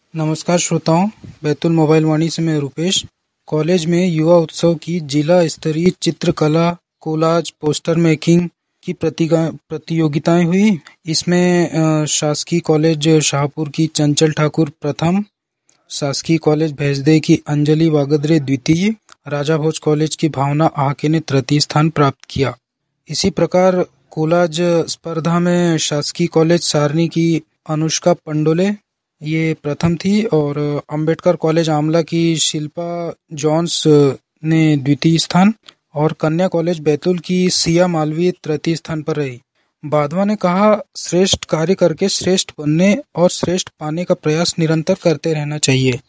नमस्कार श्रोताओं, बैतुल मोबाइल वाणी से मैं रुपेश। कॉलेज में युवा उत्सव की जिला स्तरीय चित्रकला, कोलाज, पोस्टर मेकिंग की प्रतियोगिताएं हुई। इसमें शासकीय कॉलेज शाहपुर की चंचल ठाकुर प्रथम, शासकीय कॉलेज भैसदे की अंजलि वागदरे द्वितीय, राजा भोज कॉलेज की भावना आके ने तृतीय स्थान प्राप्त किया। इसी प्रकार कोलाज स्पर्धा में शासकीय कॉलेज सारनी की अनुष्का पंडोले ये प्रथम थी और अंबेडकर कॉलेज आमला की शिल्पा जॉन्स ने द्वितीय स्थान और कन्या कॉलेज बैतूल की सिया मालवीय तृतीय स्थान पर रही। बाधवा ने कहा, श्रेष्ठ कार्य करके श्रेष्ठ बनने और श्रेष्ठ पाने का प्रयास निरंतर करते रहना चाहिए।